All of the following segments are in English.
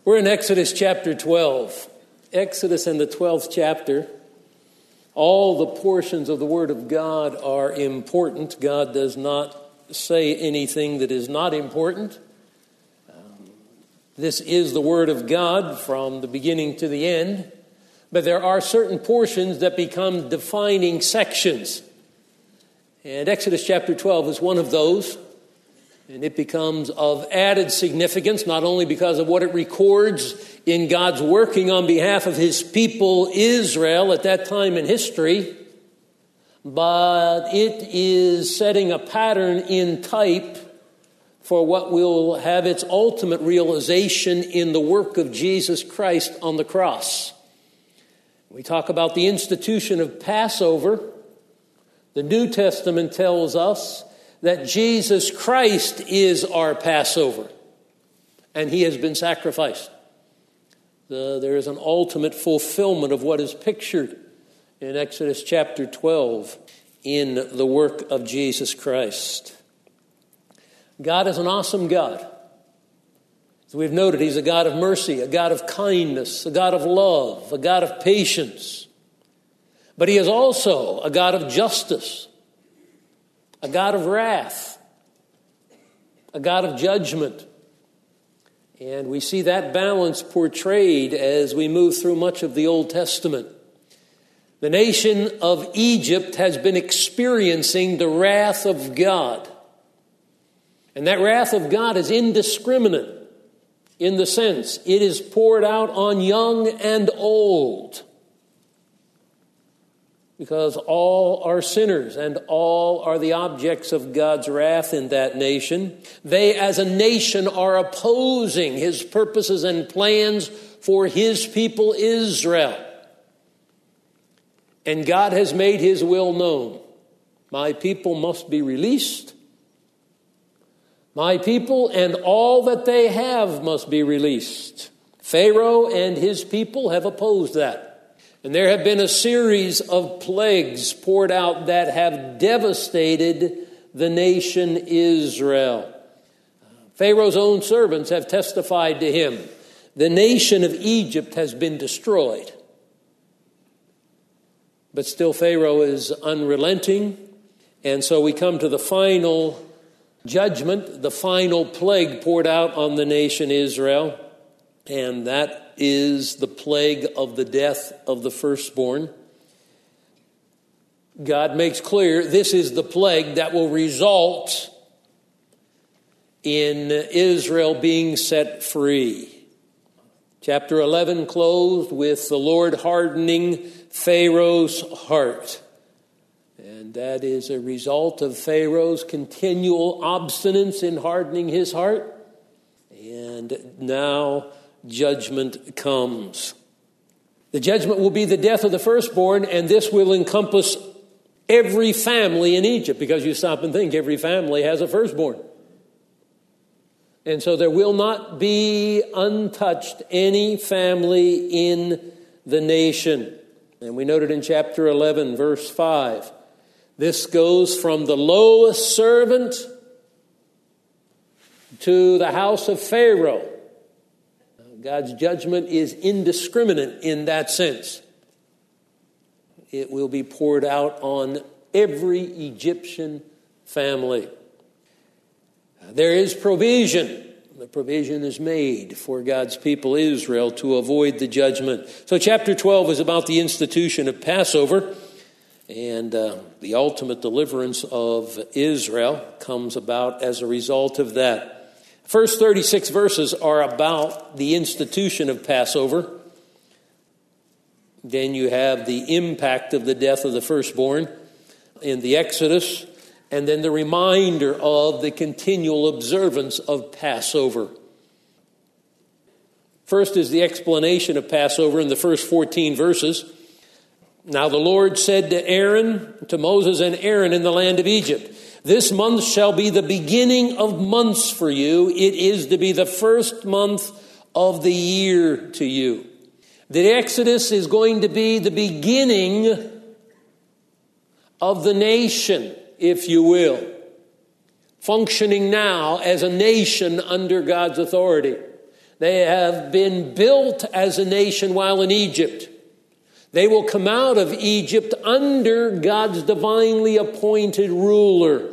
We're in Exodus chapter 12. Exodus in the 12th chapter. All the portions of the Word of God are important. God does not say anything that is not important. This is the Word of God from the beginning to the end. But there are certain portions that become defining sections. And Exodus chapter 12 is one of those. And it becomes of added significance, not only because of what it records in God's working on behalf of His people Israel at that time in history, but it is setting a pattern in type for what will have its ultimate realization in the work of Jesus Christ on the cross. We talk about the institution of Passover. The New Testament tells us that Jesus Christ is our Passover, and He has been sacrificed. There is an ultimate fulfillment of what is pictured in Exodus chapter 12 in the work of Jesus Christ. God is an awesome God. As we've noted, He's a God of mercy, a God of kindness, a God of love, a God of patience. But He is also a God of justice, a God of wrath, a God of judgment. And we see that balance portrayed as we move through much of the Old Testament. The nation of Egypt has been experiencing the wrath of God. And that wrath of God is indiscriminate in the sense it is poured out on young and old. Because all are sinners and all are the objects of God's wrath in that nation. They as a nation are opposing His purposes and plans for His people Israel. And God has made His will known. My people must be released. My people and all that they have must be released. Pharaoh and his people have opposed that. And there have been a series of plagues poured out that have devastated the nation Israel. Pharaoh's own servants have testified to him. The nation of Egypt has been destroyed. But still Pharaoh is unrelenting. And so we come to the final judgment, the final plague poured out on the nation Israel. And that is the plague of the death of the firstborn. God makes clear this is the plague that will result in Israel being set free. Chapter 11 closed with the Lord hardening Pharaoh's heart. And that is a result of Pharaoh's continual obstinance in hardening his heart. And now judgment comes. The judgment will be the death of the firstborn, and this will encompass every family in Egypt, because you stop and think, every family has a firstborn. And so there will not be untouched any family in the nation. And we noted in chapter 11, verse 5, this goes from the lowest servant to the house of Pharaoh. God's judgment is indiscriminate in that sense. It will be poured out on every Egyptian family. There is provision. The provision is made for God's people Israel to avoid the judgment. So chapter 12 is about the institution of Passover. And the ultimate deliverance of Israel comes about as a result of that. First 36 verses are about the institution of Passover. Then you have the impact of the death of the firstborn in the Exodus, and then the reminder of the continual observance of Passover. First is the explanation of Passover in the first 14 verses. Now the Lord said to Moses and Aaron in the land of Egypt, this month shall be the beginning of months for you. It is to be the first month of the year to you. The Exodus is going to be the beginning of the nation, if you will, functioning now as a nation under God's authority. They have been built as a nation while in Egypt. They will come out of Egypt under God's divinely appointed ruler.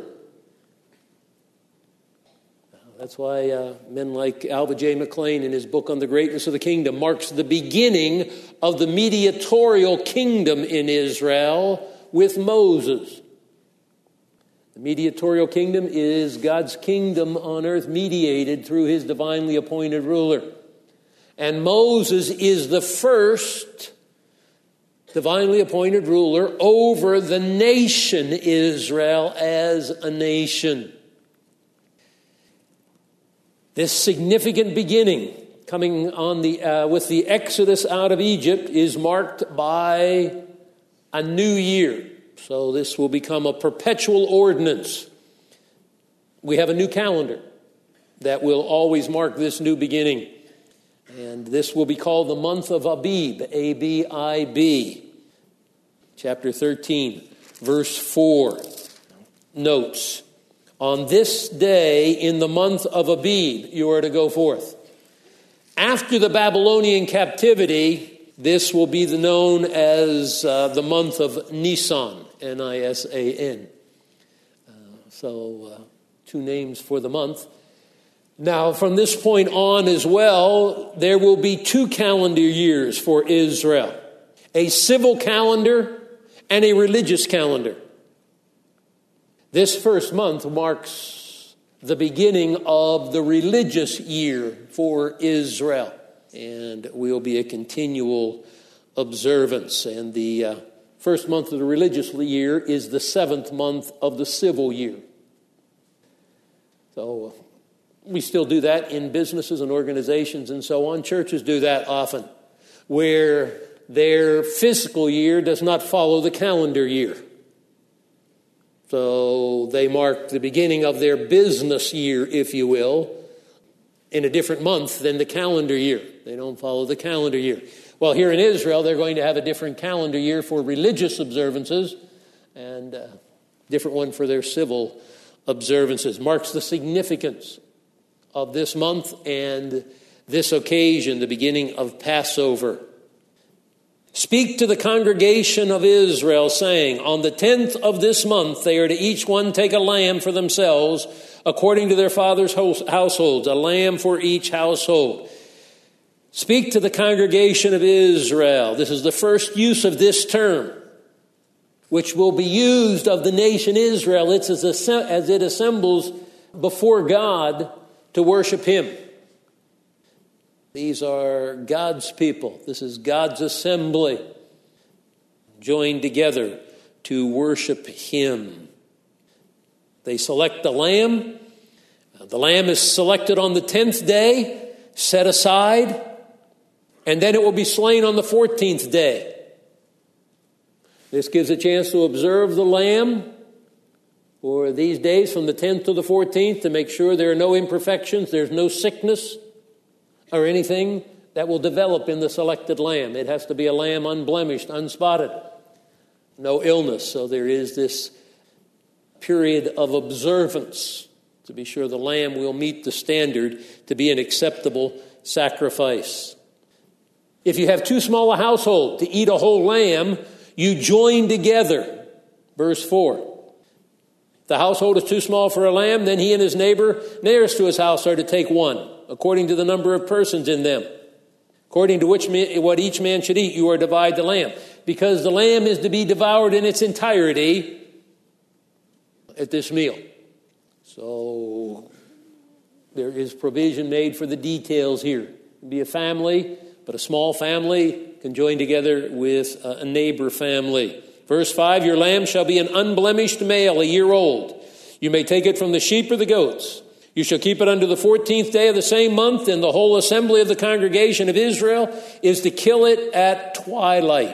That's why men like Alva J. McLean in his book on the greatness of the kingdom marks the beginning of the mediatorial kingdom in Israel with Moses. The mediatorial kingdom is God's kingdom on earth mediated through his divinely appointed ruler. And Moses is the first divinely appointed ruler over the nation Israel as a nation. This significant beginning coming on with the Exodus out of Egypt is marked by a new year. So this will become a perpetual ordinance. We have a new calendar that will always mark this new beginning. And this will be called the month of Abib, A-B-I-B. Chapter 13, verse 4 notes, on this day in the month of Abib, you are to go forth. After the Babylonian captivity, this will be known as the month of Nisan, N-I-S-A-N. So, two names for the month. Now, from this point on as well, there will be 2 calendar years for Israel. A civil calendar and a religious calendar. This first month marks the beginning of the religious year for Israel. And will be a continual observance. And the first month of the religious year is the 7th month of the civil year. So we still do that in businesses and organizations and so on. Churches do that often, where their fiscal year does not follow the calendar year. So they mark the beginning of their business year, if you will, in a different month than the calendar year. They don't follow the calendar year. Well, here in Israel, they're going to have a different calendar year for religious observances and a different one for their civil observances. Marks the significance of this month and this occasion, the beginning of Passover. Speak to the congregation of Israel, saying, on the 10th of this month, they are to each one take a lamb for themselves, according to their father's households, a lamb for each household. Speak to the congregation of Israel. This is the first use of this term, which will be used of the nation Israel. It's as it assembles before God to worship him. These are God's people. This is God's assembly joined together to worship him. They select the lamb. The lamb is selected on the 10th day, set aside, and then it will be slain on the 14th day. This gives a chance to observe the lamb for these days from the 10th to the 14th to make sure there are no imperfections, there's no sickness or anything that will develop in the selected lamb. It has to be a lamb unblemished, unspotted, no illness. So there is this period of observance to be sure the lamb will meet the standard to be an acceptable sacrifice. If you have too small a household to eat a whole lamb, you join together. Verse 4. If the household is too small for a lamb, then he and his neighbor nearest to his house are to take one, according to the number of persons in them. According to what each man should eat, you are to divide the lamb. Because the lamb is to be devoured in its entirety at this meal. So there is provision made for the details here. It'll be a family, but a small family can join together with a neighbor family. Verse 5, your lamb shall be an unblemished male, a year old. You may take it from the sheep or the goats. You shall keep it unto the 14th day of the same month, and the whole assembly of the congregation of Israel is to kill it at twilight.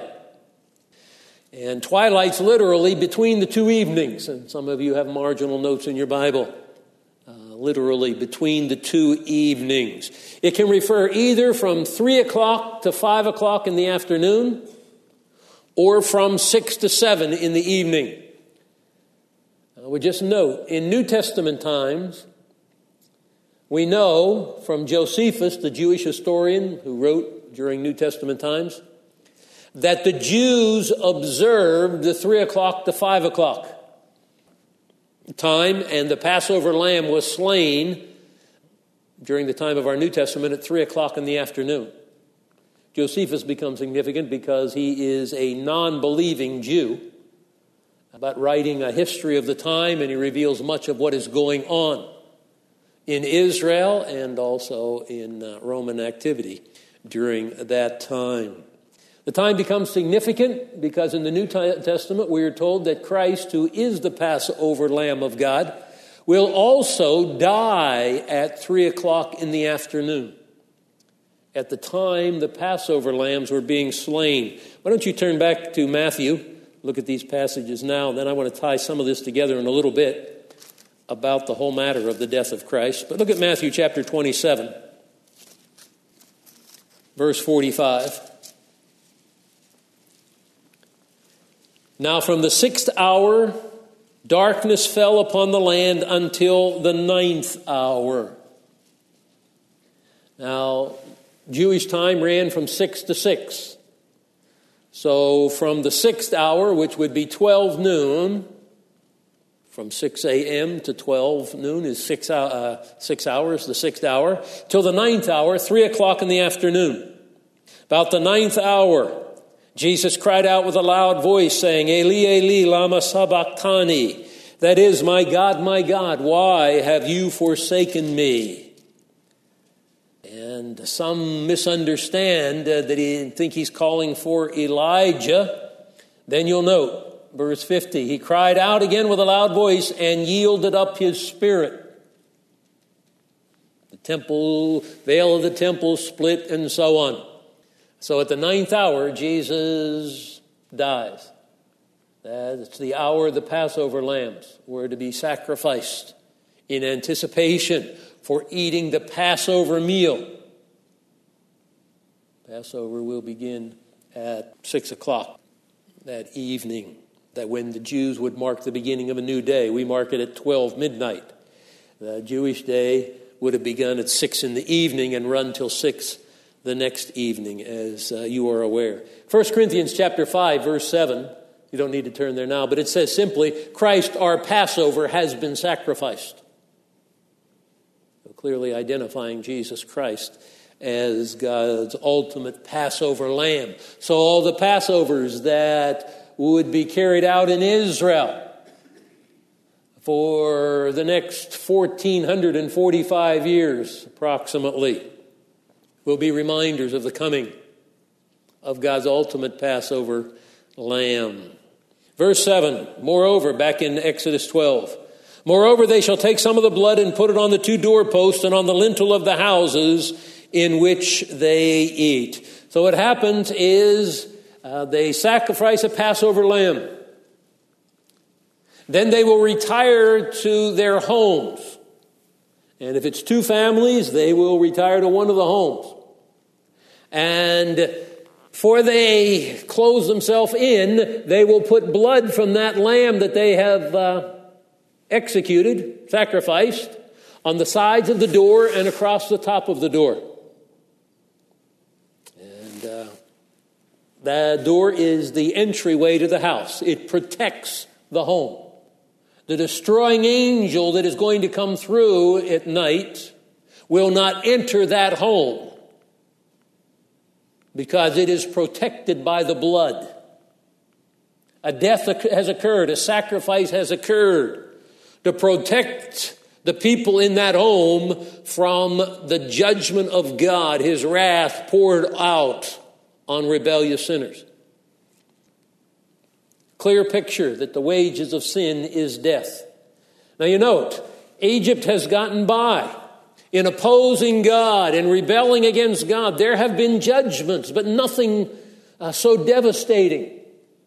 And twilight's literally between the two evenings. And some of you have marginal notes in your Bible. Literally between the two evenings. It can refer either from 3 o'clock to 5 o'clock in the afternoon, or from 6 to 7 in the evening. I would just note, in New Testament times, We know from Josephus, the Jewish historian who wrote during New Testament times, that the Jews observed the 3 o'clock to 5 o'clock time, and the Passover lamb was slain during the time of our New Testament at 3 o'clock in the afternoon. Josephus becomes significant because he is a non-believing Jew, but writing a history of the time, and he reveals much of what is going on in Israel and also in Roman activity during that time. The time becomes significant because in the New Testament we are told that Christ, who is the Passover Lamb of God, will also die at 3 o'clock in the afternoon, at the time the Passover lambs were being slain. Why don't you turn back to Matthew, look at these passages now, and then I want to tie some of this together in a little bit about the whole matter of the death of Christ. But look at Matthew chapter 27, verse 45. Now from the 6th hour, darkness fell upon the land until the 9th hour. Now, Jewish time ran from 6 to 6. So from the 6th hour, which would be 12 noon, from 6 a.m. to 12 noon is 6 hours, the 6th hour, till the 9th hour, 3 o'clock in the afternoon. About the 9th hour, Jesus cried out with a loud voice, saying, Eli, Eli, lama sabachthani. That is, my God, why have you forsaken me? And some misunderstand that he think he's calling for Elijah. Then you'll note, verse 50, he cried out again with a loud voice and yielded up his spirit. The temple, veil of the temple split and so on. So at the 9th hour, Jesus dies. That's the hour the Passover lambs were to be sacrificed in anticipation for eating the Passover meal. Passover will begin at 6 o'clock that evening. That when the Jews would mark the beginning of a new day. We mark it at 12 midnight. The Jewish day would have begun at 6 in the evening and run till 6 the next evening, as you are aware. 1 Corinthians chapter 5, verse 7. You don't need to turn there now, but it says simply, Christ, our Passover, has been sacrificed. So clearly identifying Jesus Christ as God's ultimate Passover lamb. So all the Passovers that would be carried out in Israel for the next 1,445 years, approximately, will be reminders of the coming of God's ultimate Passover lamb. Verse 7, moreover, back in Exodus 12, moreover, they shall take some of the blood and put it on the 2 doorposts and on the lintel of the houses in which they eat. So what happens is they sacrifice a Passover lamb. Then they will retire to their homes. And if it's 2 families, they will retire to one of the homes. And before they close themselves in, they will put blood from that lamb that they have executed, sacrificed, on the sides of the door and across the top of the door. And the door is the entryway to the house. It protects the home. The destroying angel that is going to come through at night will not enter that home because it is protected by the blood. A death has occurred, a sacrifice has occurred to protect the people in that home from the judgment of God, his wrath poured out on rebellious sinners. Clear picture that the wages of sin is death. Now you note, Egypt has gotten by in opposing God and rebelling against God. There have been judgments, but nothing so devastating.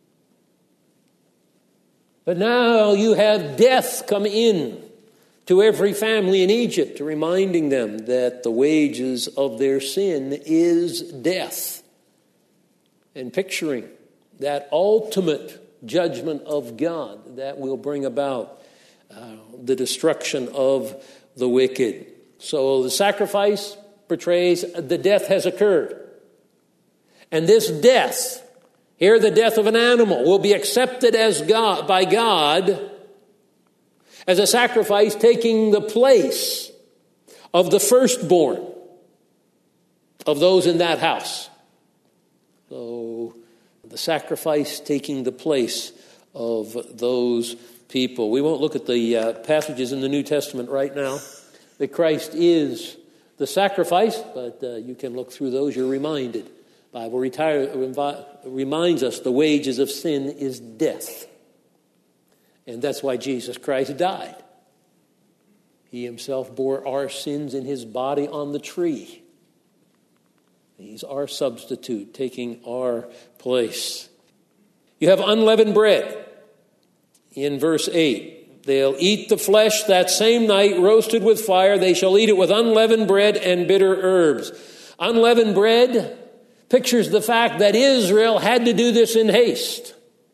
But now you have death come in to every family in Egypt, reminding them that the wages of their sin is death. And picturing that ultimate judgment of God that will bring about the destruction of the wicked. So the sacrifice portrays the death has occurred. And this death, here the death of an animal, will be accepted as God, by God as a sacrifice taking the place of the firstborn of those in that house. So the sacrifice taking the place of those people. We won't look at the passages in the New Testament right now that Christ is the sacrifice, but you can look through those. You're reminded. The Bible reminds us the wages of sin is death. And that's why Jesus Christ died. He himself bore our sins in his body on the tree. He's our substitute, taking our place. You have unleavened bread in verse 8. They'll eat the flesh that same night, roasted with fire. They shall eat it with unleavened bread and bitter herbs. Unleavened bread pictures the fact that Israel had to do this in haste.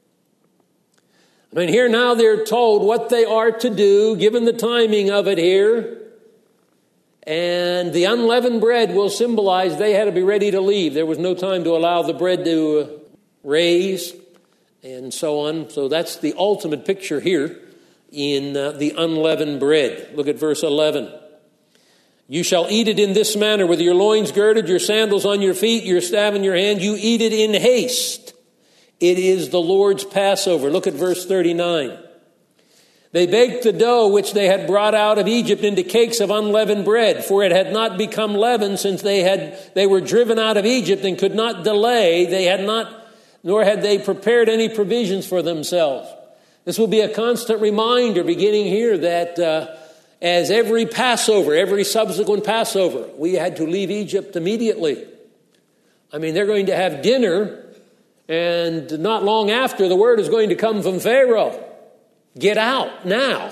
I mean, here now they're told what they are to do, given the timing of it here. And the unleavened bread will symbolize they had to be ready to leave. There was no time to allow the bread to raise and so on. So that's the ultimate picture here in the unleavened bread. Look at verse 11. You shall eat it in this manner, with your loins girded, your sandals on your feet, your staff in your hand. You eat it in haste. It is the Lord's Passover. Look at verse 39. They baked the dough which they had brought out of Egypt into cakes of unleavened bread, for it had not become leavened since they were driven out of Egypt and could not delay. Nor had they prepared any provisions for themselves. This will be a constant reminder beginning here that as every Passover, every subsequent Passover, we had to leave Egypt immediately. I mean, they're going to have dinner, and not long after, the word is going to come from Pharaoh. Get out now.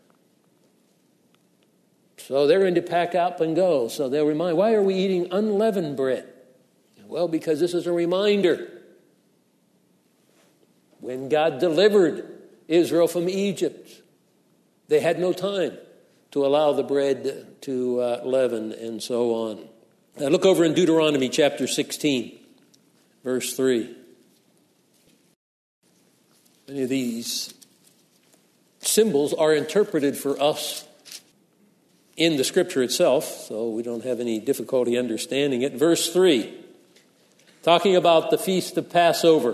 So they're going to pack up and go. So they'll remind, why are we eating unleavened bread? Well, because this is a reminder. When God delivered Israel from Egypt, they had no time to allow the bread to leaven and so on. Now look over in Deuteronomy chapter 16, verse 3. Many of these symbols are interpreted for us in the Scripture itself, so we don't have any difficulty understanding it. Verse 3, talking about the Feast of Passover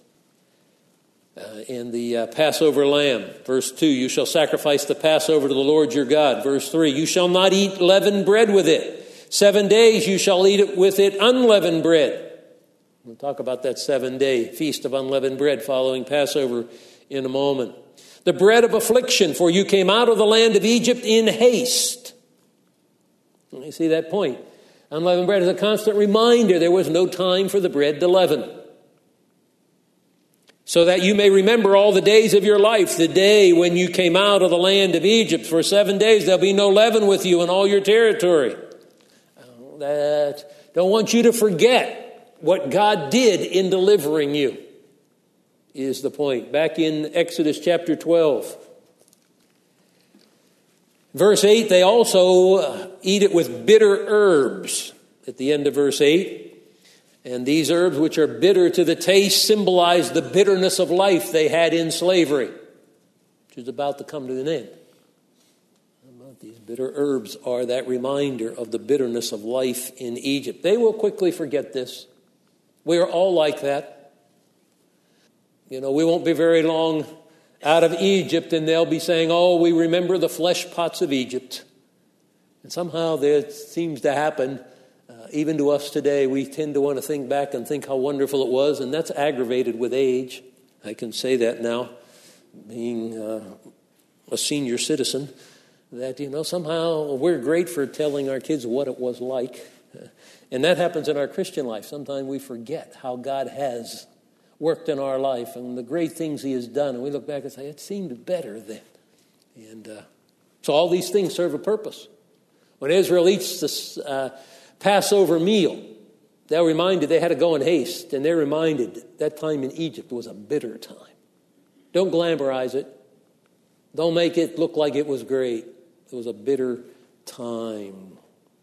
and the Passover lamb. Verse 2, you shall sacrifice the Passover to the Lord your God. Verse 3, you shall not eat leavened bread with it. 7 days you shall eat it with it unleavened bread. We'll talk about that 7-day Feast of Unleavened Bread following Passover in a moment. The bread of affliction, for you came out of the land of Egypt in haste. You see that point. Unleavened bread is a constant reminder there was no time for the bread to leaven. So that you may remember all the days of your life, the day when you came out of the land of Egypt. For 7 days there'll be no leaven with you in all your territory. Don't want you to forget what God did in delivering you, is the point. Back in Exodus chapter 12. Verse 8, they also eat it with bitter herbs at the end of verse 8. And these herbs, which are bitter to the taste, symbolize the bitterness of life they had in slavery, which is about to come to an end. These bitter herbs are that reminder of the bitterness of life in Egypt. They will quickly forget this. We are all like that. You know, we won't be very long out of Egypt and they'll be saying, oh, we remember the flesh pots of Egypt. And somehow that seems to happen even to us today. We tend to want to think back and think how wonderful it was, and that's aggravated with age. I can say that now, being a senior citizen, that, somehow we're great for telling our kids what it was like. And that happens in our Christian life. Sometimes we forget how God has worked in our life and the great things he has done. And we look back and say, it seemed better then. And so all these things serve a purpose. When Israel eats this Passover meal, they're reminded they had to go in haste. And they're reminded that time in Egypt was a bitter time. Don't glamorize it. Don't make it look like it was great. It was a bitter time.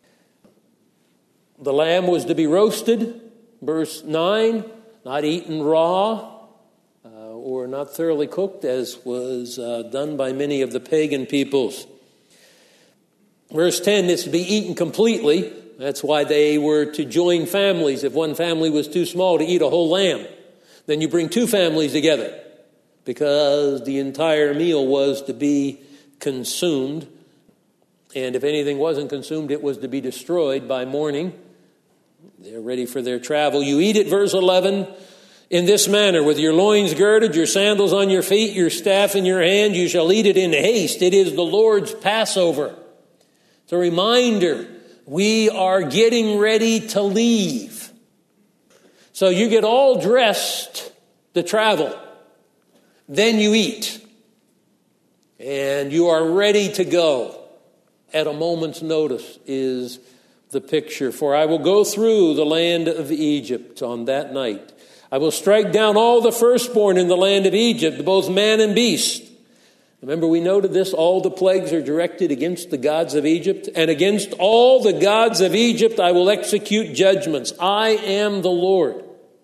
The lamb was to be roasted, verse 9, not eaten raw or not thoroughly cooked, as was done by many of the pagan peoples. Verse 10, this to be eaten completely. That's why they were to join families. If one family was too small to eat a whole lamb, then you bring two families together, because the entire meal was to be consumed. And if anything wasn't consumed, it was to be destroyed by morning. They're ready for their travel. You eat it, verse 11, in this manner, with your loins girded, your sandals on your feet, your staff in your hand, you shall eat it in haste. It is the Lord's Passover. It's a reminder, we are getting ready to leave. So you get all dressed to travel. Then you eat. And you are ready to go. At a moment's notice is the picture. For I will go through the land of Egypt on that night. I will strike down all the firstborn in the land of Egypt, both man and beast. Remember, we noted this, all the plagues are directed against the gods of Egypt. And against all the gods of Egypt I will execute judgments. I am the Lord.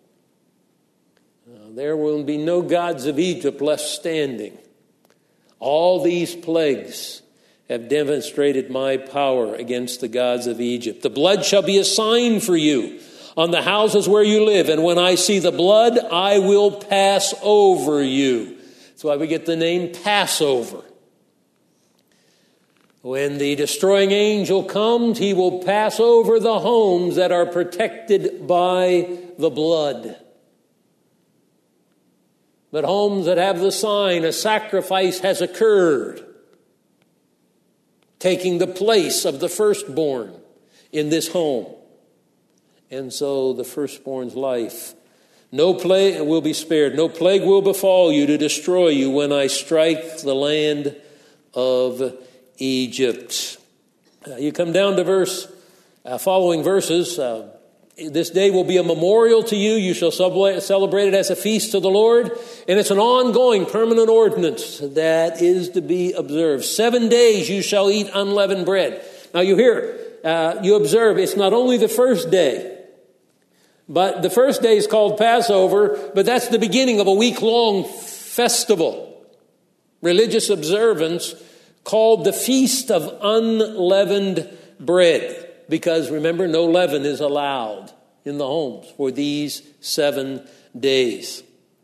There will be no gods of Egypt left standing. All these plagues have demonstrated my power against the gods of Egypt. The blood shall be a sign for you on the houses where you live. And when I see the blood, I will pass over you. That's why we get the name Passover. When the destroying angel comes, he will pass over the homes that are protected by the blood. But homes that have the sign, a sacrifice has occurred, taking the place of the firstborn in this home. And so the firstborn's life, no plague will be spared. No plague will befall you to destroy you when I strike the land of Egypt. You come down to following verses. This day will be a memorial to you. You shall celebrate it as a feast to the Lord. And it's an ongoing, permanent ordinance that is to be observed. 7 days you shall eat unleavened bread. Now you observe, it's not only the first day, but the first day is called Passover, but that's the beginning of a week-long festival, religious observance called the Feast of Unleavened Bread. Because remember, no leaven is allowed in the homes for these 7 days.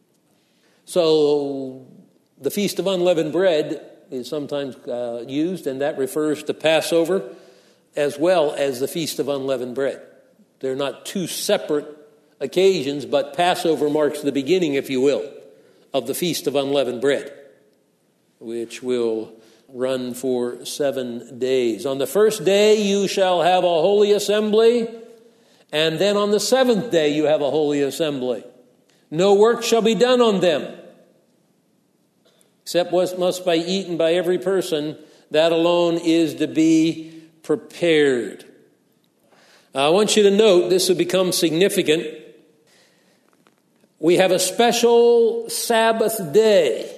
So the Feast of Unleavened Bread is sometimes used, and that refers to Passover as well as the Feast of Unleavened Bread. They're not two separate occasions, but Passover marks the beginning, if you will, of the Feast of Unleavened Bread, which will run for 7 days. On the first day you shall have a holy assembly, and then on the 7th day you have a holy assembly. No work shall be done on them, except what must be eaten by every person. That alone is to be prepared. I want you to note, this will become significant. We have a special Sabbath day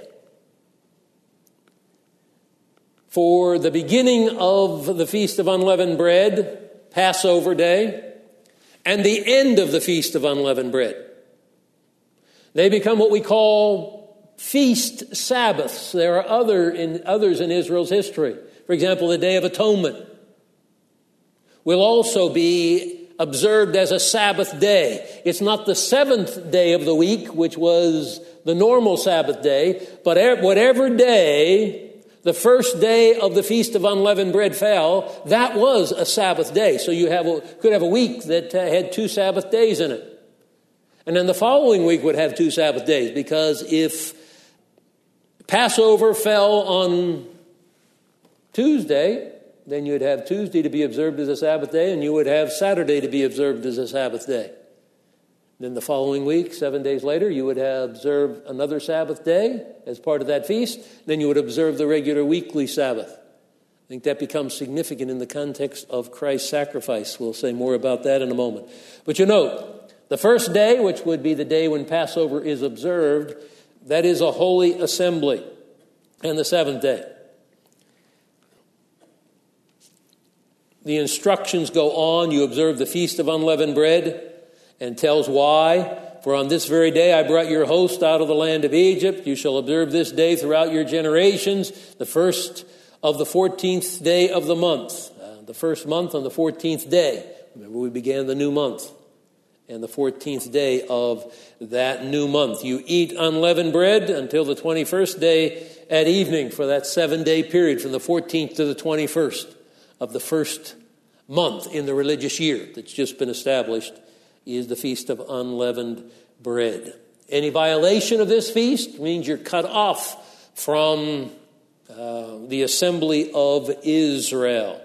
for the beginning of the Feast of Unleavened Bread, Passover Day, and the end of the Feast of Unleavened Bread. They become what we call feast Sabbaths. There are others in Israel's history. For example, the Day of Atonement will also be observed as a Sabbath day. It's not the 7th day of the week, which was the normal Sabbath day, but whatever day the first day of the Feast of Unleavened Bread fell, that was a Sabbath day. So you could have a week that had 2 Sabbath days in it. And then the following week would have 2 Sabbath days, because if Passover fell on Tuesday, then you'd have Tuesday to be observed as a Sabbath day, and you would have Saturday to be observed as a Sabbath day. Then the following week, 7 days later, you would observe another Sabbath day as part of that feast. Then you would observe the regular weekly Sabbath. I think that becomes significant in the context of Christ's sacrifice. We'll say more about that in a moment. But you note, the first day, which would be the day when Passover is observed, that is a holy assembly. And the 7th day. The instructions go on. You observe the Feast of Unleavened Bread, and tells why. For on this very day I brought your host out of the land of Egypt. You shall observe this day throughout your generations, the first of the 14th day of the month. The first month on the 14th day. Remember, we began the new month. And the 14th day of that new month. You eat unleavened bread until the 21st day at evening for that 7-day period from the 14th to the 21st of the first month in the religious year that's just been established is the Feast of Unleavened Bread. Any violation of this feast means you're cut off from the assembly of Israel.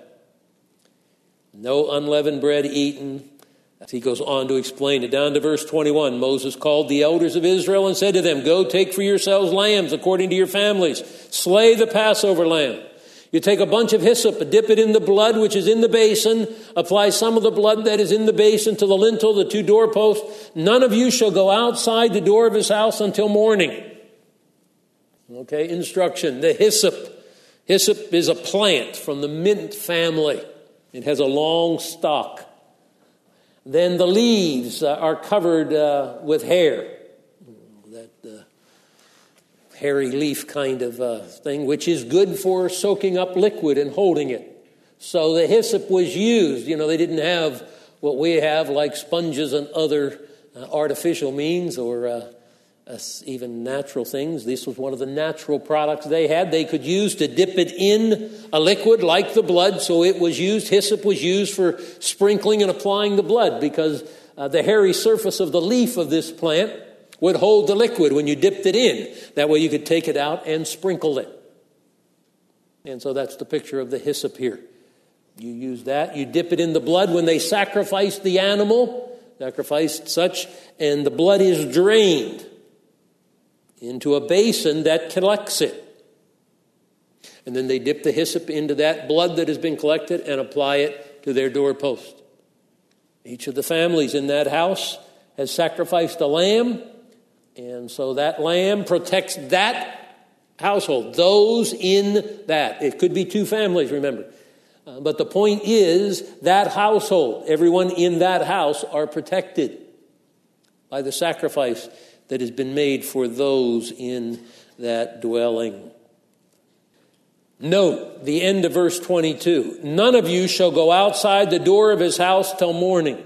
No unleavened bread eaten. He goes on to explain it. Down to verse 21, Moses called the elders of Israel and said to them, "Go take for yourselves lambs according to your families. Slay the Passover lamb. You take a bunch of hyssop, dip it in the blood which is in the basin, apply some of the blood that is in the basin to the lintel, the 2 doorposts. None of you shall go outside the door of his house until morning." Okay, instruction. The hyssop. Hyssop is a plant from the mint family. It has a long stalk. Then the leaves are covered with hair. That hairy leaf kind of thing, which is good for soaking up liquid and holding it. So the hyssop was used. You know, they didn't have what we have like sponges and other artificial means or even natural things. This was one of the natural products they had. They could use to dip it in a liquid like the blood. So it was used, hyssop was used for sprinkling and applying the blood because the hairy surface of the leaf of this plant would hold the liquid when you dipped it in. That way you could take it out and sprinkle it. And so that's the picture of the hyssop here. You use that. You dip it in the blood when they sacrificed the animal, sacrificed such, and the blood is drained into a basin that collects it. And then they dip the hyssop into that blood that has been collected and apply it to their doorpost. Each of the families in that house has sacrificed a lamb. And so that lamb protects that household, those in that. It could be 2 families, remember. But the point is that household, everyone in that house are protected by the sacrifice that has been made for those in that dwelling. Note the end of verse 22. None of you shall go outside the door of his house till morning.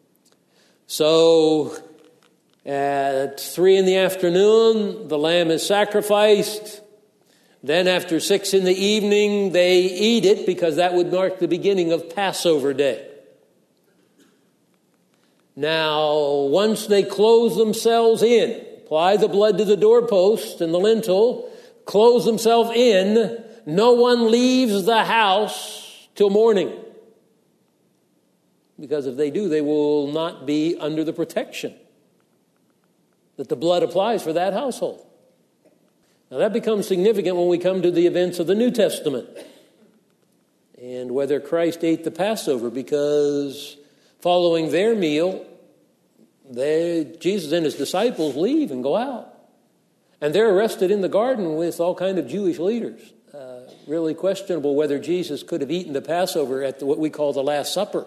So at 3 p.m, the lamb is sacrificed. Then after 6 p.m, they eat it because that would mark the beginning of Passover day. Now, once they close themselves in, apply the blood to the doorpost and the lintel, close themselves in, no one leaves the house till morning. Because if they do, they will not be under the protection that the blood applies for that household. Now that becomes significant when we come to the events of the New Testament and whether Christ ate the Passover, because following their meal, Jesus and his disciples leave and go out. And they're arrested in the garden with all kinds of Jewish leaders. Really questionable whether Jesus could have eaten the Passover at what we call the Last Supper,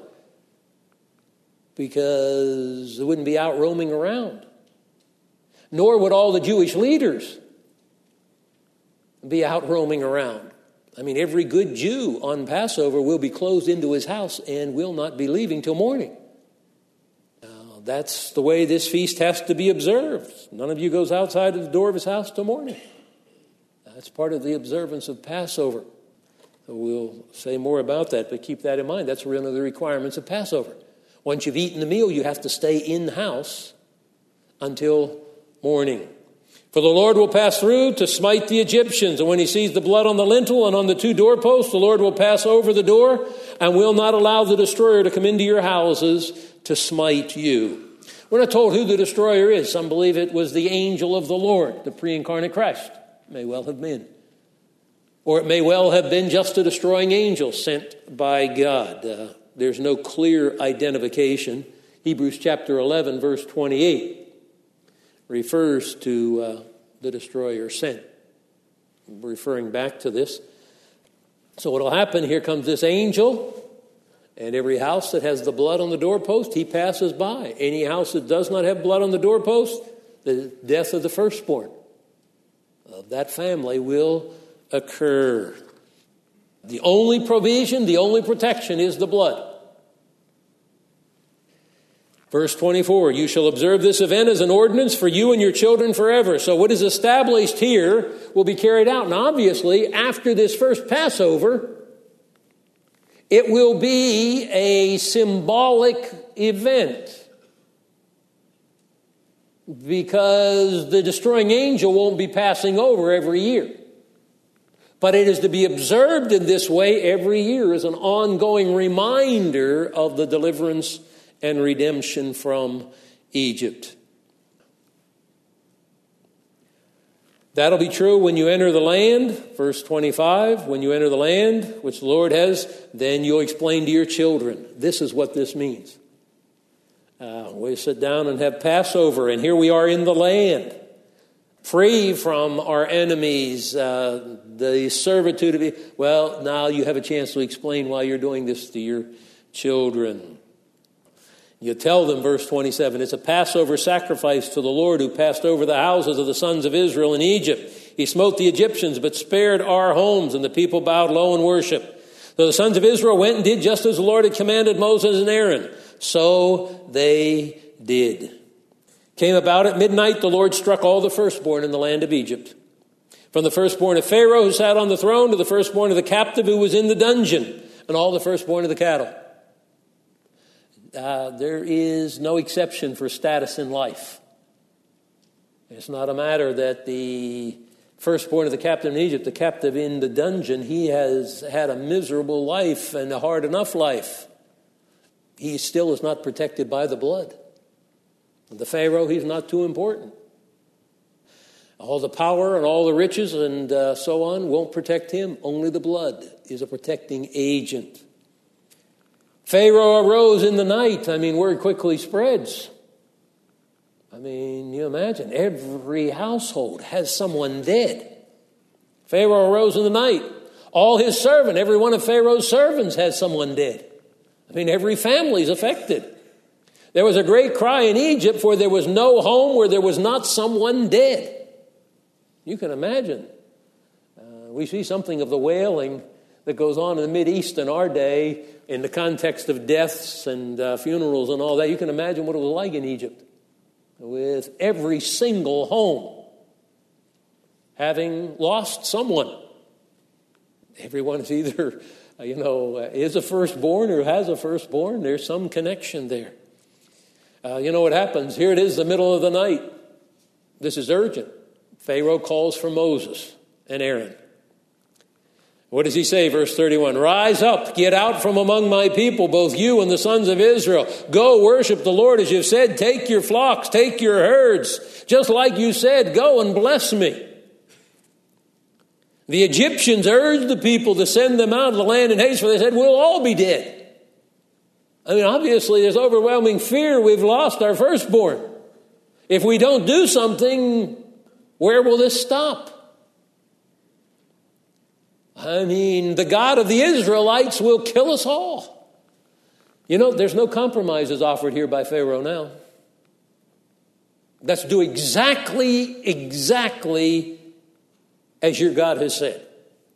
because they wouldn't be out roaming around. Nor would all the Jewish leaders be out roaming around. I mean, every good Jew on Passover will be closed into his house and will not be leaving till morning. That's the way this feast has to be observed. None of you goes outside of the door of his house till morning. That's part of the observance of Passover. So we'll say more about that, but keep that in mind. That's one of the requirements of Passover. Once you've eaten the meal, you have to stay in the house until morning. For the Lord will pass through to smite the Egyptians. And when he sees the blood on the lintel and on the 2 doorposts, the Lord will pass over the door and will not allow the destroyer to come into your houses to smite you. We're not told who the destroyer is. Some believe it was the angel of the Lord, the pre-incarnate Christ. May well have been. Or it may well have been just a destroying angel sent by God. There's no clear identification. Hebrews chapter 11, verse 28 refers to the destroyer sent. Referring back to this. So what will happen, here comes this angel And every house that has the blood on the doorpost, he passes by. Any house that does not have blood on the doorpost, the death of the firstborn of that family will occur. The only provision, the only protection is the blood. Verse 24, you shall observe this event as an ordinance for you and your children forever. So what is established here will be carried out. And obviously, after this first Passover, it will be a symbolic event, because the destroying angel won't be passing over every year. But it is to be observed in this way every year as an ongoing reminder of the deliverance and redemption from Egypt. That'll be true when you enter the land. Verse 25, when you enter the land, which the Lord has, then you'll explain to your children. This is what this means. We sit down and have Passover, and here we are in the land, free from our enemies, the servitude of... Well, now you have a chance to explain why you're doing this to your children. You tell them, verse 27, it's a Passover sacrifice to the Lord who passed over the houses of the sons of Israel in Egypt. He smote the Egyptians, but spared our homes, and the people bowed low in worship. So the sons of Israel went and did just as the Lord had commanded Moses and Aaron. So they did. Came about at midnight, the Lord struck all the firstborn in the land of Egypt. From the firstborn of Pharaoh who sat on the throne to the firstborn of the captive who was in the dungeon, and all the firstborn of the cattle. There is no exception for status in life. It's not a matter that the firstborn of the captive in Egypt, the captive in the dungeon, he has had a miserable life and a hard enough life. He still is not protected by the blood. The Pharaoh, he's not too important. All the power and all the riches and so on won't protect him. Only the blood is a protecting agent. Pharaoh arose in the night. Word quickly spreads. You imagine, every household has someone dead. Pharaoh arose in the night. All his servants, every one of Pharaoh's servants has someone dead. Every family is affected. There was a great cry in Egypt, for there was no home where there was not someone dead. You can imagine. We see something of the wailing that goes on in the Mideast in our day in the context of deaths and funerals and all that. You can imagine what it was like in Egypt, with every single home having lost someone. Everyone is either, is a firstborn or has a firstborn. There's some connection there. You know what happens? Here it is, the middle of the night. This is urgent. Pharaoh calls for Moses and Aaron. What does he say? Verse 31, rise up, get out from among my people, both you and the sons of Israel. Go worship the Lord as you've said. Take your flocks, take your herds. Just like you said, go and bless me. The Egyptians urged the people to send them out of the land in haste, for they said, we'll all be dead. Obviously, there's overwhelming fear. We've lost our firstborn. If we don't do something, where will this stop? The God of the Israelites will kill us all. There's no compromises offered here by Pharaoh now. Let's do exactly as your God has said.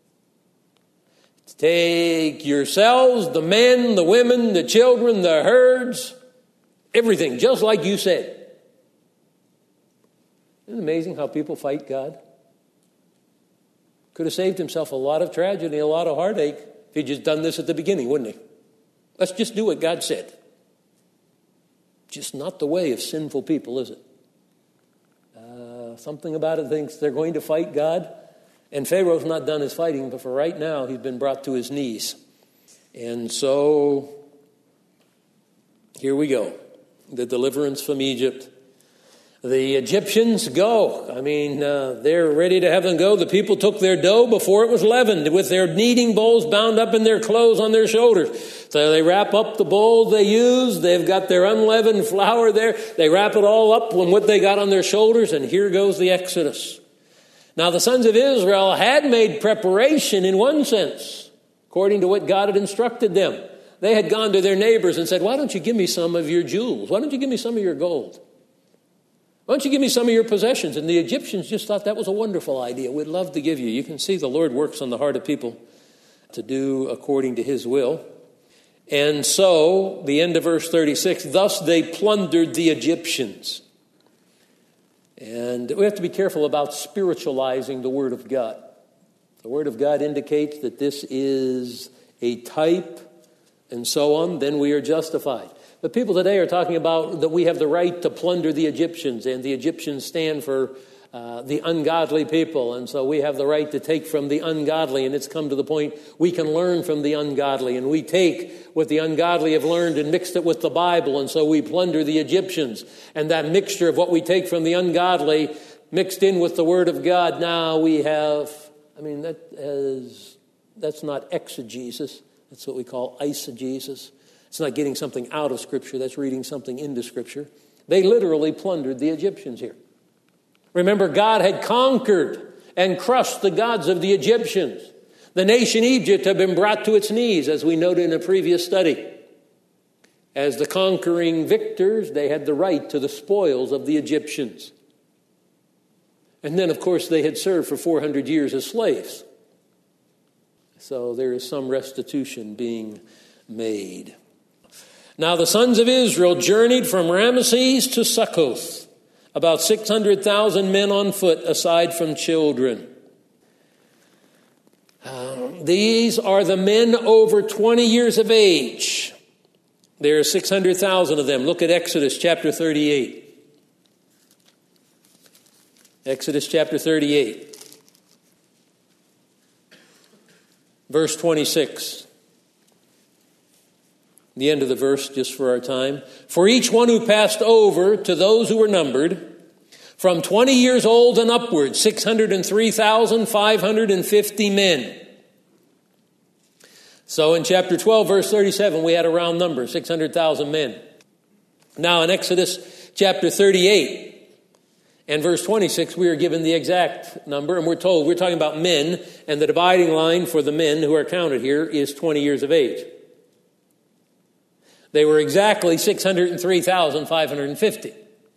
Take yourselves, the men, the women, the children, the herds, everything, just like you said. Isn't it amazing how people fight God? Could have saved himself a lot of tragedy, a lot of heartache if he'd just done this at the beginning, wouldn't he? Let's just do what God said. Just not the way of sinful people, is it? Something about it thinks they're going to fight God. And Pharaoh's not done his fighting, but for right now, he's been brought to his knees. And so, here we go. The deliverance from Egypt. The Egyptians go. They're ready to have them go. The people took their dough before it was leavened, with their kneading bowls bound up in their clothes on their shoulders. So they wrap up the bowls they use. They've got their unleavened flour there. They wrap it all up with what they got on their shoulders, and here goes the Exodus. Now, the sons of Israel had made preparation in one sense, according to what God had instructed them. They had gone to their neighbors and said, why don't you give me some of your jewels? Why don't you give me some of your gold? Why don't you give me some of your possessions? And the Egyptians just thought that was a wonderful idea. We'd love to give you. You can see the Lord works on the heart of people to do according to his will. And so, the end of verse 36, thus they plundered the Egyptians. And we have to be careful about spiritualizing the Word of God. The Word of God indicates that this is a type and so on, then we are justified. But people today are talking about that we have the right to plunder the Egyptians, and the Egyptians stand for the ungodly people, and so we have the right to take from the ungodly, and it's come to the point we can learn from the ungodly, and we take what the ungodly have learned and mixed it with the Bible, and so we plunder the Egyptians. And that mixture of what we take from the ungodly mixed in with the Word of God, now we have, that's not exegesis. That's what we call eisegesis. It's not getting something out of Scripture. That's reading something into Scripture. They literally plundered the Egyptians here. Remember, God had conquered and crushed the gods of the Egyptians. The nation Egypt had been brought to its knees, as we noted in a previous study. As the conquering victors, they had the right to the spoils of the Egyptians. And then, of course, they had served for 400 years as slaves. So there is some restitution being made. Now the sons of Israel journeyed from Ramesses to Succoth, about 600,000 men on foot, aside from children. These are the men over 20 years of age. There are 600,000 of them. Look at Exodus chapter 38. Exodus chapter 38. Verse 26. The end of the verse, just for our time. For each one who passed over, to those who were numbered, from 20 years old and upward, 603,550 men. So in chapter 12, verse 37, we had a round number, 600,000 men. Now in Exodus chapter 38 and verse 26, we are given the exact number, and we're told, we're talking about men, and the dividing line for the men who are counted here is 20 years of age. They were exactly 603,550.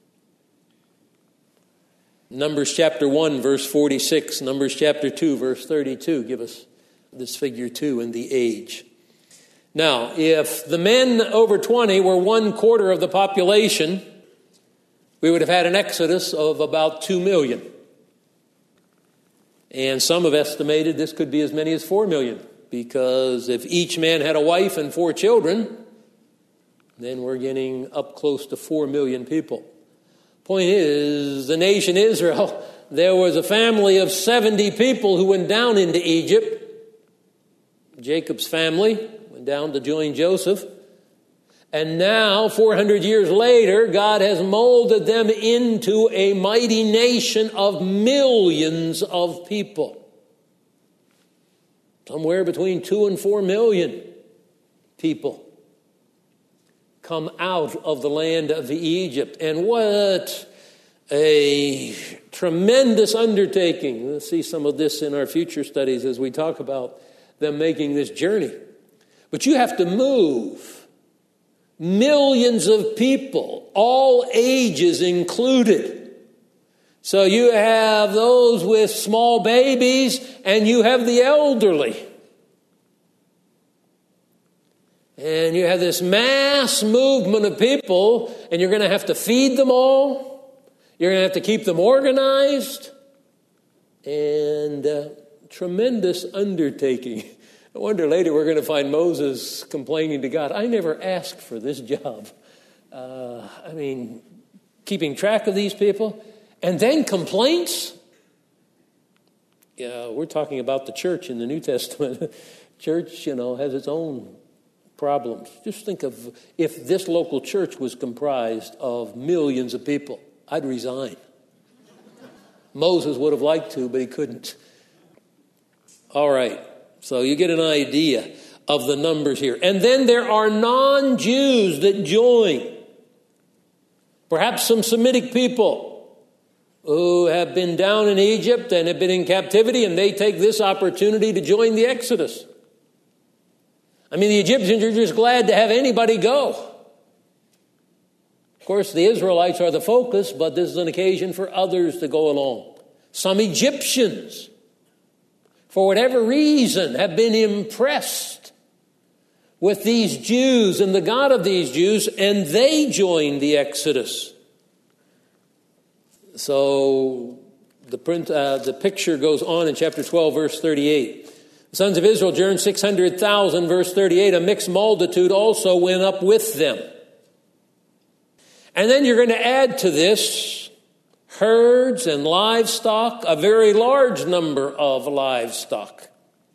Numbers chapter 1, verse 46. Numbers chapter 2, verse 32 give us this figure 2 in the age. Now, if the men over 20 were 1/4 of the population, we would have had an exodus of about 2 million. And some have estimated this could be as many as 4 million, because if each man had a wife and 4 children, then we're getting up close to 4 million people. Point is, the nation Israel, there was a family of 70 people who went down into Egypt. Jacob's family went down to join Joseph. And now, 400 years later, God has molded them into a mighty nation of millions of people. Somewhere between 2 and 4 million people come out of the land of Egypt. And what a tremendous undertaking. We'll see some of this in our future studies as we talk about them making this journey. But you have to move millions of people, all ages included. So you have those with small babies, and you have the elderly. And you have this mass movement of people, and you're going to have to feed them all. You're going to have to keep them organized. And tremendous undertaking. I wonder later we're going to find Moses complaining to God, I never asked for this job. Keeping track of these people. And then complaints. Yeah, we're talking about the church in the New Testament. Church, has its own problems. Just think of if this local church was comprised of millions of people, I'd resign. Moses would have liked to, but he couldn't. All right, so you get an idea of the numbers here. And then there are non-Jews that join. Perhaps some Semitic people who have been down in Egypt and have been in captivity, and they take this opportunity to join the Exodus. I mean, the Egyptians are just glad to have anybody go. Of course, the Israelites are the focus, but this is an occasion for others to go along. Some Egyptians, for whatever reason, have been impressed with these Jews and the God of these Jews, and they joined the Exodus. So the picture goes on in chapter 12, verse 38. The sons of Israel journeyed 600,000, verse 38. A mixed multitude also went up with them. And then you're going to add to this herds and livestock, a very large number of livestock.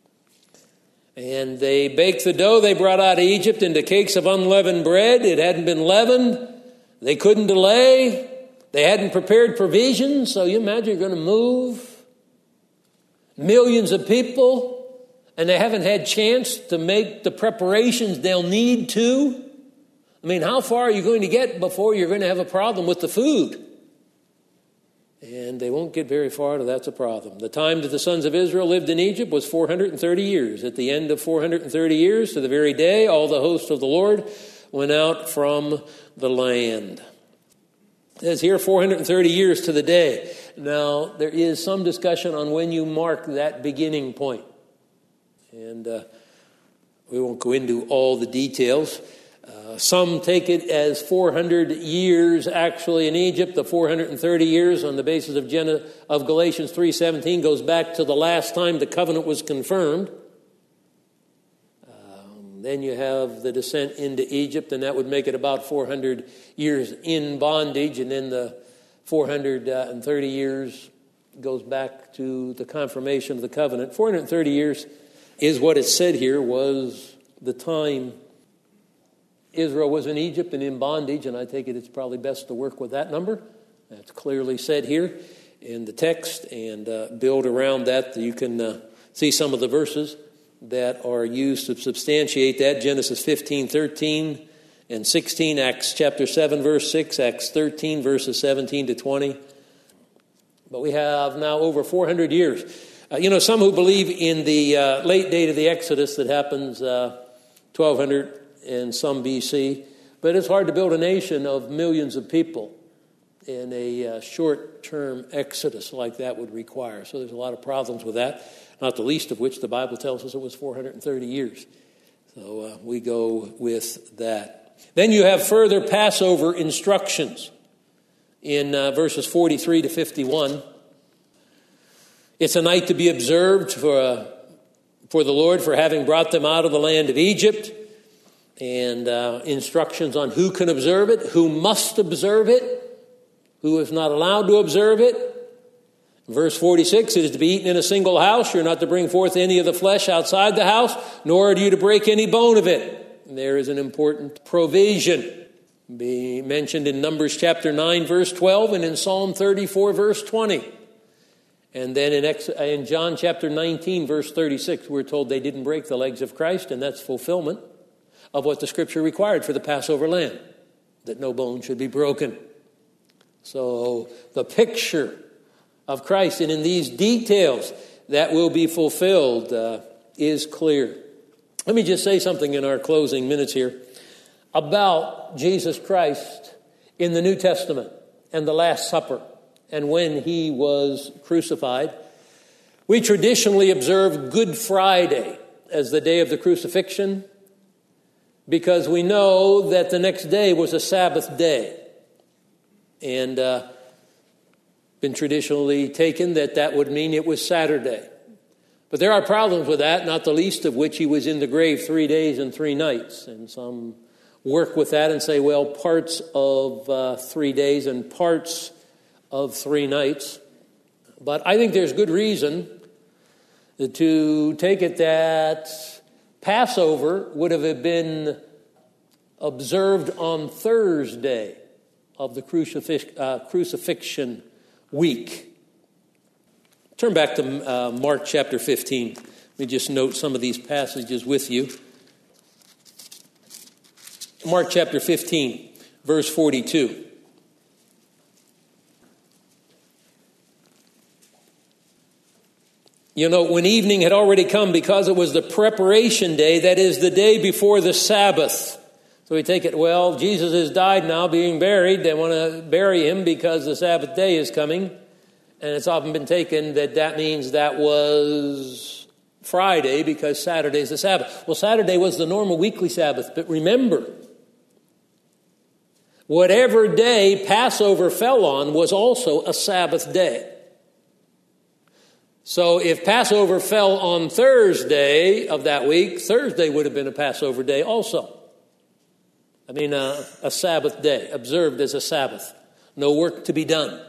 And they baked the dough they brought out of Egypt into cakes of unleavened bread. It hadn't been leavened. They couldn't delay. They hadn't prepared provisions. So you imagine you're going to move millions of people, and they haven't had chance to make the preparations they'll need to. I mean, how far are you going to get before you're going to have a problem with the food? And they won't get very far till that's a problem. The time that the sons of Israel lived in Egypt was 430 years. At the end of 430 years, to the very day, all the hosts of the Lord went out from the land. It says here 430 years to the day. Now, there is some discussion on when you mark that beginning point. And we won't go into all the details. Some take it as 400 years actually in Egypt. The 430 years on the basis of Galatians 3:17 goes back to the last time the covenant was confirmed. Then you have the descent into Egypt, and that would make it about 400 years in bondage. And then the 430 years goes back to the confirmation of the covenant. 430 years is what it said here was the time Israel was in Egypt and in bondage, and I take it it's probably best to work with that number. That's clearly said here in the text, and build around that. You can see some of the verses that are used to substantiate that. Genesis 15:13 and 16, Acts chapter 7, verse 6, Acts 13, verses 17 to 20. But we have now over 400 years. Some who believe in the late date of the Exodus that happens 1200 and some BC, but it's hard to build a nation of millions of people in a short-term exodus like that would require. So there's a lot of problems with that, not the least of which the Bible tells us it was 430 years. So we go with that. Then you have further Passover instructions in verses 43 to 51. It's a night to be observed for the Lord for having brought them out of the land of Egypt. And instructions on who can observe it, who must observe it, who is not allowed to observe it. Verse 46, it is to be eaten in a single house. You're not to bring forth any of the flesh outside the house, nor are you to break any bone of it. And there is an important provision. Be mentioned in Numbers chapter 9, verse 12, and in Psalm 34, verse 20. And then in John chapter 19, verse 36, we're told they didn't break the legs of Christ, and that's fulfillment of what the Scripture required for the Passover lamb, that no bone should be broken. So the picture of Christ, and in these details that will be fulfilled, is clear. Let me just say something in our closing minutes here about Jesus Christ in the New Testament and the Last Supper and when he was crucified. We traditionally observe Good Friday as the day of the crucifixion, because we know that the next day was a Sabbath day. And been traditionally taken that would mean it was Saturday. But there are problems with that, not the least of which he was in the grave 3 days and 3 nights. And some work with that and say, well, parts of 3 days and parts of 3 nights. But I think there's good reason to take it that Passover would have been observed on Thursday of the crucifixion week. Turn back to Mark chapter 15. Let me just note some of these passages with you. Mark chapter 15, verse 42. You know, when evening had already come, because it was the preparation day, that is the day before the Sabbath. So we take it, well, Jesus has died now, being buried. They want to bury him because the Sabbath day is coming. And it's often been taken that means that was Friday because Saturday is the Sabbath. Well, Saturday was the normal weekly Sabbath. But remember, whatever day Passover fell on was also a Sabbath day. So if Passover fell on Thursday of that week, Thursday would have been a Passover day also. I mean, a Sabbath day, observed as a Sabbath. No work to be done.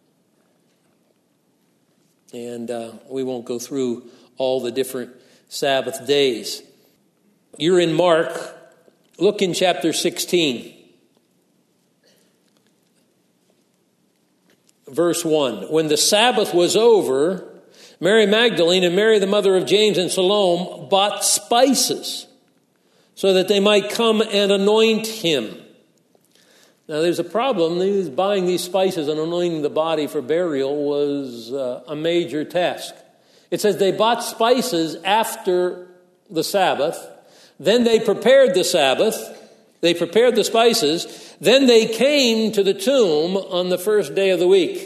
And we won't go through all the different Sabbath days. You're in Mark. Look in chapter 16. Verse 1. When the Sabbath was over, Mary Magdalene and Mary, the mother of James and Salome, bought spices so that they might come and anoint him. Now, there's a problem. Buying these spices and anointing the body for burial was a major task. It says they bought spices after the Sabbath. Then they prepared the Sabbath. They prepared the spices. Then they came to the tomb on the first day of the week.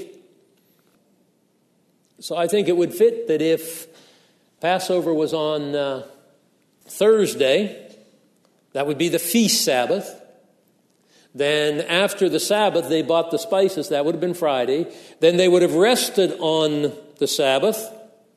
So I think it would fit that if Passover was on Thursday, that would be the feast Sabbath. Then after the Sabbath, they bought the spices. That would have been Friday. Then they would have rested on the Sabbath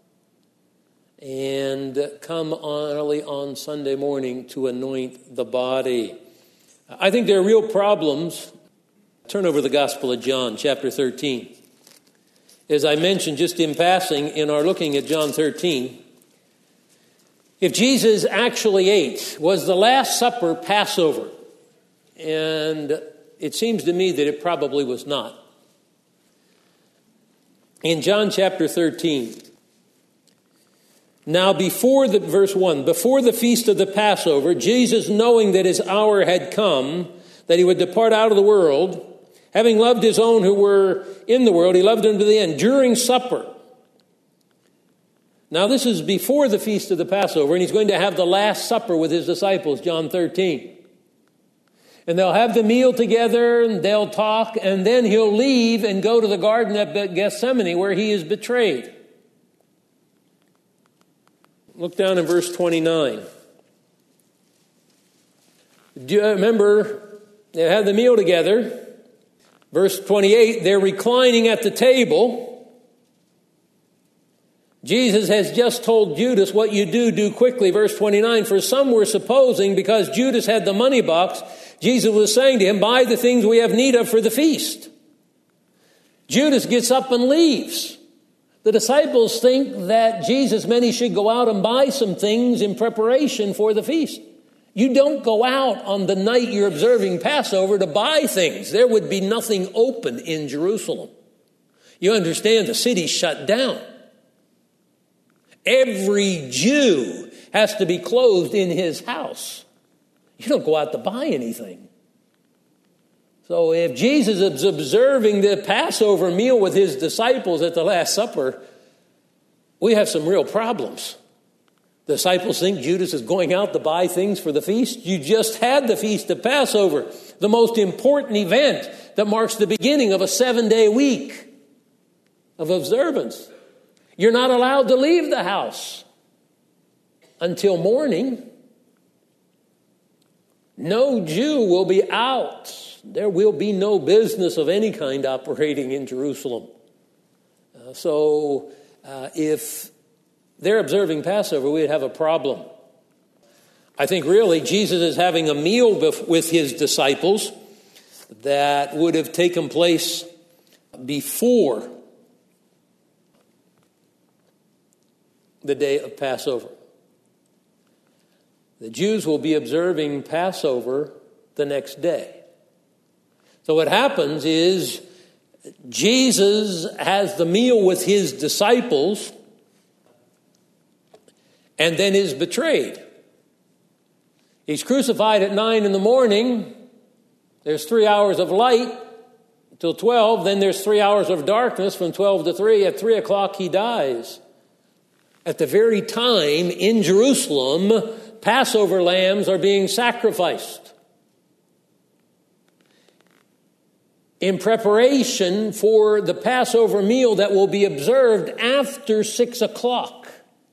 and come early on Sunday morning to anoint the body. I think there are real problems. Turn over the Gospel of John, chapter 13. As I mentioned just in passing in our looking at John 13, if Jesus actually ate, was the Last Supper Passover? And it seems to me that it probably was not. In John chapter 13, now verse 1, before the feast of the Passover, Jesus, knowing that his hour had come, that he would depart out of the world, having loved his own who were in the world, he loved them to the end. During supper. Now this is before the feast of the Passover, and he's going to have the Last Supper with his disciples, John 13. And they'll have the meal together, and they'll talk, and then he'll leave and go to the Garden of Gethsemane where he is betrayed. Look down in verse 29. Do you remember, they have the meal together. Verse 28, they're reclining at the table. Jesus has just told Judas, what you do quickly. Verse 29, for some were supposing because Judas had the money box, Jesus was saying to him, buy the things we have need of for the feast. Judas gets up and leaves. The disciples think that Jesus meant he should go out and buy some things in preparation for the feast. You don't go out on the night you're observing Passover to buy things. There would be nothing open in Jerusalem. You understand, the city's shut down. Every Jew has to be clothed in his house. You don't go out to buy anything. So if Jesus is observing the Passover meal with his disciples at the Last Supper, we have some real problems. The disciples think Judas is going out to buy things for the feast. You just had the Feast of Passover, the most important event that marks the beginning of a 7-day week of observance. You're not allowed to leave the house until morning. No Jew will be out. There will be no business of any kind operating in Jerusalem. So if they're observing Passover, we'd have a problem. I think really Jesus is having a meal with his disciples that would have taken place before the day of Passover. The Jews will be observing Passover the next day. So what happens is Jesus has the meal with his disciples and then is betrayed. He's crucified at 9 in the morning. There's 3 hours of light till 12. Then there's 3 hours of darkness from 12 to 3. At 3 o'clock he dies. At the very time in Jerusalem, Passover lambs are being sacrificed in preparation for the Passover meal that will be observed after 6 o'clock,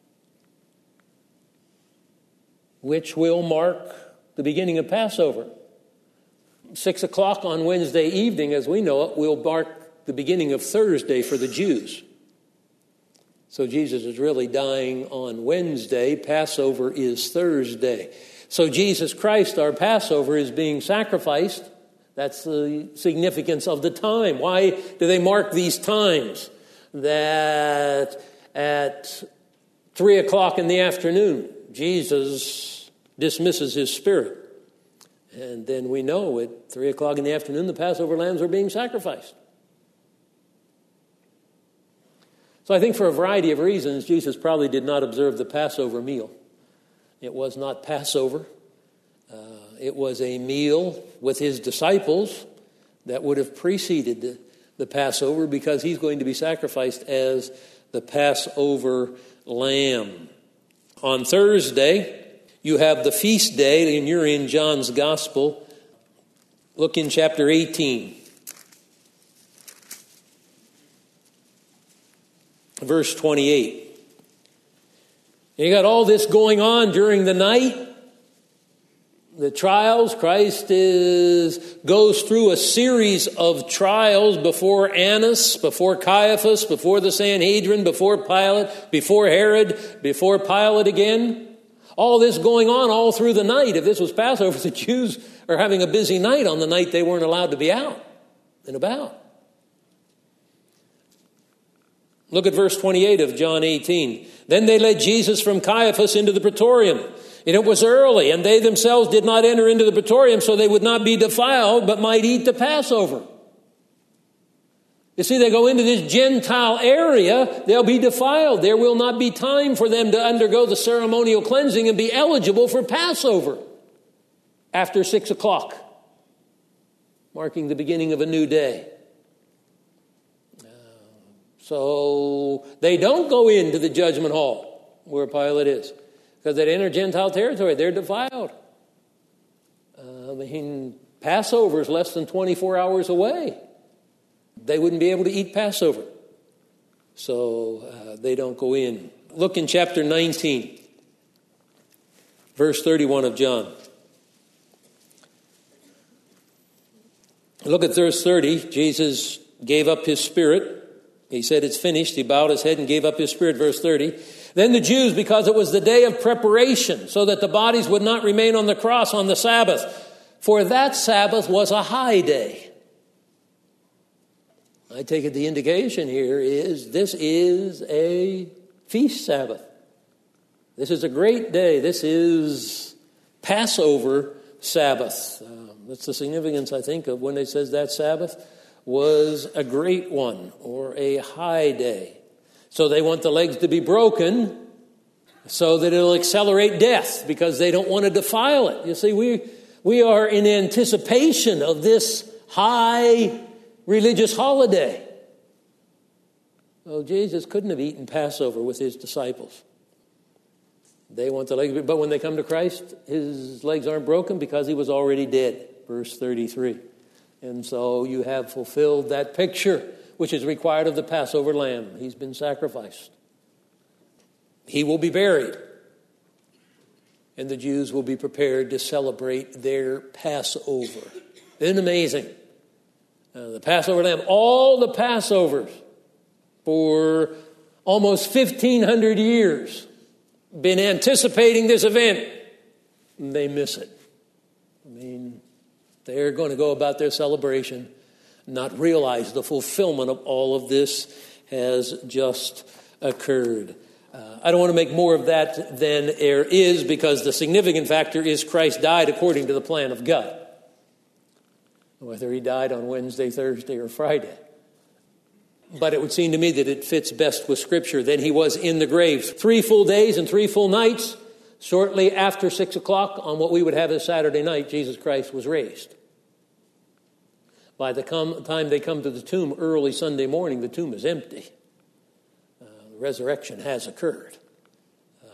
which will mark the beginning of Passover. 6 o'clock on Wednesday evening, as we know it, will mark the beginning of Thursday for the Jews. So Jesus is really dying on Wednesday. Passover is Thursday. So Jesus Christ, our Passover, is being sacrificed. That's the significance of the time. Why do they mark these times? That at 3 o'clock in the afternoon, Jesus dismisses his spirit. And then we know at 3 o'clock in the afternoon, the Passover lambs are being sacrificed. So I think for a variety of reasons, Jesus probably did not observe the Passover meal. It was not Passover. It was a meal with his disciples that would have preceded the Passover, because he's going to be sacrificed as the Passover lamb. On Thursday, you have the feast day, and you're in John's Gospel. Look in chapter 18. Verse 28. You got all this going on during the night. The trials. Christ goes through a series of trials before Annas, before Caiaphas, before the Sanhedrin, before Pilate, before Herod, before Pilate again. All this going on all through the night. If this was Passover, the Jews are having a busy night on the night they weren't allowed to be out and about. Look at verse 28 of John 18. Then they led Jesus from Caiaphas into the praetorium. And it was early, and they themselves did not enter into the praetorium, so they would not be defiled, but might eat the Passover. You see, they go into this Gentile area, they'll be defiled. There will not be time for them to undergo the ceremonial cleansing and be eligible for Passover after 6 o'clock, marking the beginning of a new day. So they don't go into the judgment hall where Pilate is, because they enter Gentile territory. They're defiled. Passover is less than 24 hours away. They wouldn't be able to eat Passover. So they don't go in. Look in chapter 19, verse 31 of John. Look at verse 30. Jesus gave up his spirit. He said, it's finished. He bowed his head and gave up his spirit. Verse 30. Then the Jews, because it was the day of preparation, so that the bodies would not remain on the cross on the Sabbath, for that Sabbath was a high day. I take it the indication here is this is a feast Sabbath. This is a great day. This is Passover Sabbath. That's the significance, I think, of when it says that Sabbath was a great one or a high day. So they want the legs to be broken so that it'll accelerate death, because they don't want to defile it. You see, we are in anticipation of this high religious holiday. Well, Jesus couldn't have eaten Passover with his disciples. They want the legs, but when they come to Christ, his legs aren't broken because he was already dead. Verse 33. And so you have fulfilled that picture which is required of the Passover lamb. He's been sacrificed. He will be buried. And the Jews will be prepared to celebrate their Passover. Isn't it amazing? The Passover lamb, all the Passovers for almost 1,500 years been anticipating this event. And they miss it. They're going to go about their celebration, not realize the fulfillment of all of this has just occurred. I don't want to make more of that than there is, because the significant factor is Christ died according to the plan of God. Whether he died on Wednesday, Thursday, or Friday. But it would seem to me that it fits best with Scripture. Then he was in the grave 3 full days and 3 full nights. Shortly after 6 o'clock on what we would have as Saturday night, Jesus Christ was raised. By the time they come to the tomb early Sunday morning, the tomb is empty. The resurrection has occurred.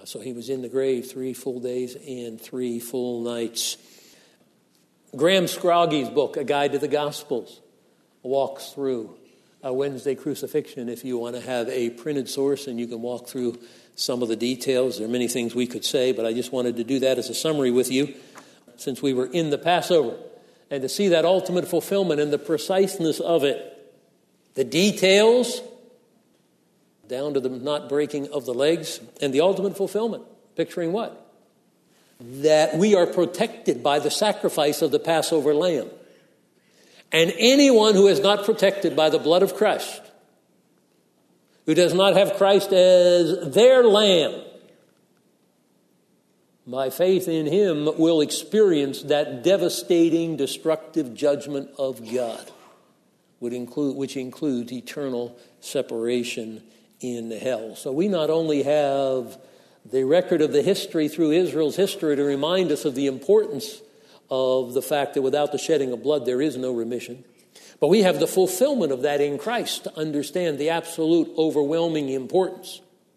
So he was in the grave 3 full days and 3 full nights. Graham Scroggy's book, A Guide to the Gospels, walks through a Wednesday crucifixion if you want to have a printed source and you can walk through some of the details. There are many things we could say, but I just wanted to do that as a summary with you since we were in the Passover. And to see that ultimate fulfillment and the preciseness of it. The details, down to the not breaking of the legs, and the ultimate fulfillment. Picturing what? That we are protected by the sacrifice of the Passover lamb. And anyone who is not protected by the blood of Christ, who does not have Christ as their lamb, by faith in him will experience that devastating, destructive judgment of God, which includes eternal separation in hell. So we not only have the record of the history through Israel's history to remind us of the importance of the fact that without the shedding of blood there is no remission, but we have the fulfillment of that in Christ to understand the absolute overwhelming importance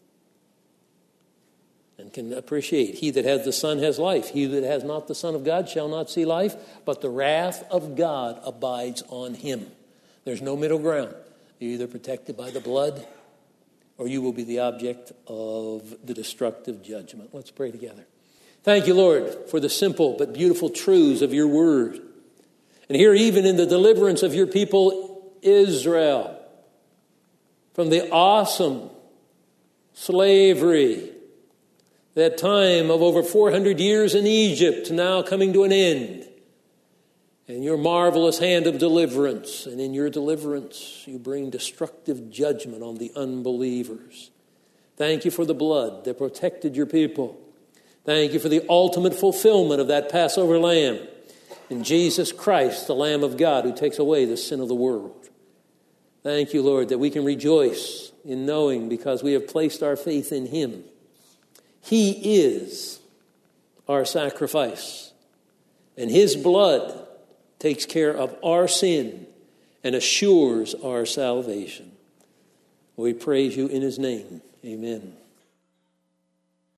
and can appreciate. He that has the Son has life. He that has not the Son of God shall not see life, but the wrath of God abides on him. There's no middle ground. You're either protected by the blood or you will be the object of the destructive judgment. Let's pray together. Thank you, Lord, for the simple but beautiful truths of your word. And here, even in the deliverance of your people, Israel, from the awesome slavery, that time of over 400 years in Egypt, now coming to an end. And your marvelous hand of deliverance. And in your deliverance, you bring destructive judgment on the unbelievers. Thank you for the blood that protected your people. Thank you for the ultimate fulfillment of that Passover lamb. In Jesus Christ, the Lamb of God who takes away the sin of the world. Thank you, Lord, that we can rejoice in knowing because we have placed our faith in him. He is our sacrifice. And his blood takes care of our sin and assures our salvation. We praise you in his name. Amen.